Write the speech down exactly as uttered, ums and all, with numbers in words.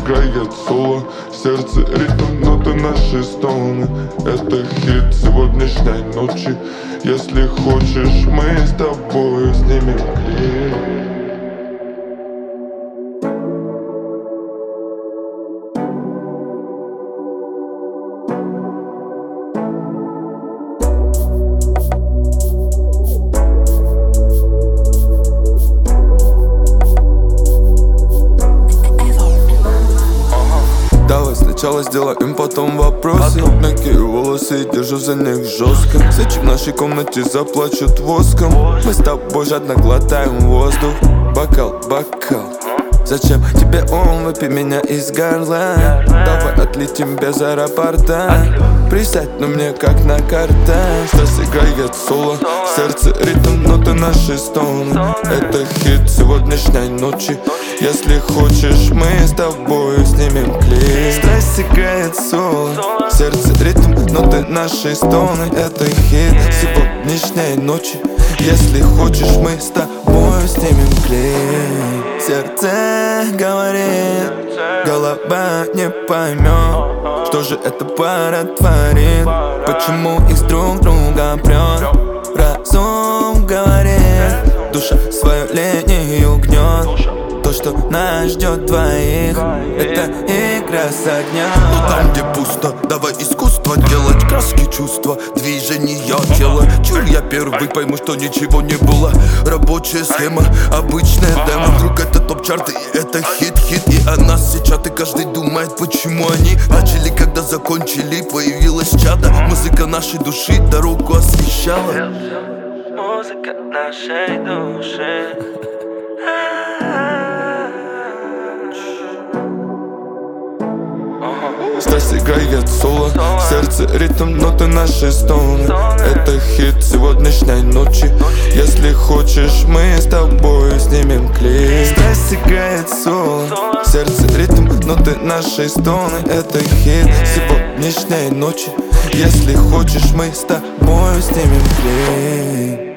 играет соло, в сердце ритм, ноты наши стоны. Это хит сегодняшней ночи. Если хочешь, мы с тобой снимем клип. Давай сначала сделаем, потом вопросы. Мягкие волосы, держу за них жестко. Свечи в нашей комнате заплачут воском. Мы с тобой жадно глотаем воздух. Бокал, бокал. Зачем тебе он, выпей меня из горла. Давай отлетим без аэропорта. Присядь, но мне как на карте. Сейчас играет соло, в сердце ритм, ноты наши стоны. Это хит сегодняшней ночи. Если хочешь, мы с тобой снимем клип. Страсть играет соло, в сердце ритм, ноты наши стоны. Это хит сегодняшней ночи. Если хочешь, мы с тобой снимем клип. Сердце говорит, голова не поймет, что же эта пара творит, почему их друг друга прет. Разум говорит, душа свою линию гнет. То, что нас ждет двоих, это игра с огнем. Но там, где пусто, давай искусство делать. Краски, чувства, движения тела. Чур я первый, пойму, что ничего не было. Рабочая схема, обычная демо. Вдруг это топ-чарты и это хит-хит. И о нас сейчас и каждый думает, почему они начали, когда закончили. Появилась чада, музыка нашей души дорогу освещала. Музыка нашей души. Страсть играет соло, в сердце ритм, ноты наши стоны. Это хит сегодняшней ночи. Если хочешь, мы с тобой снимем клип. Страсть играет соло, в сердце ритм, ноты наши стоны. Это хит сегодняшней ночи. Если хочешь, мы с тобой снимем клип.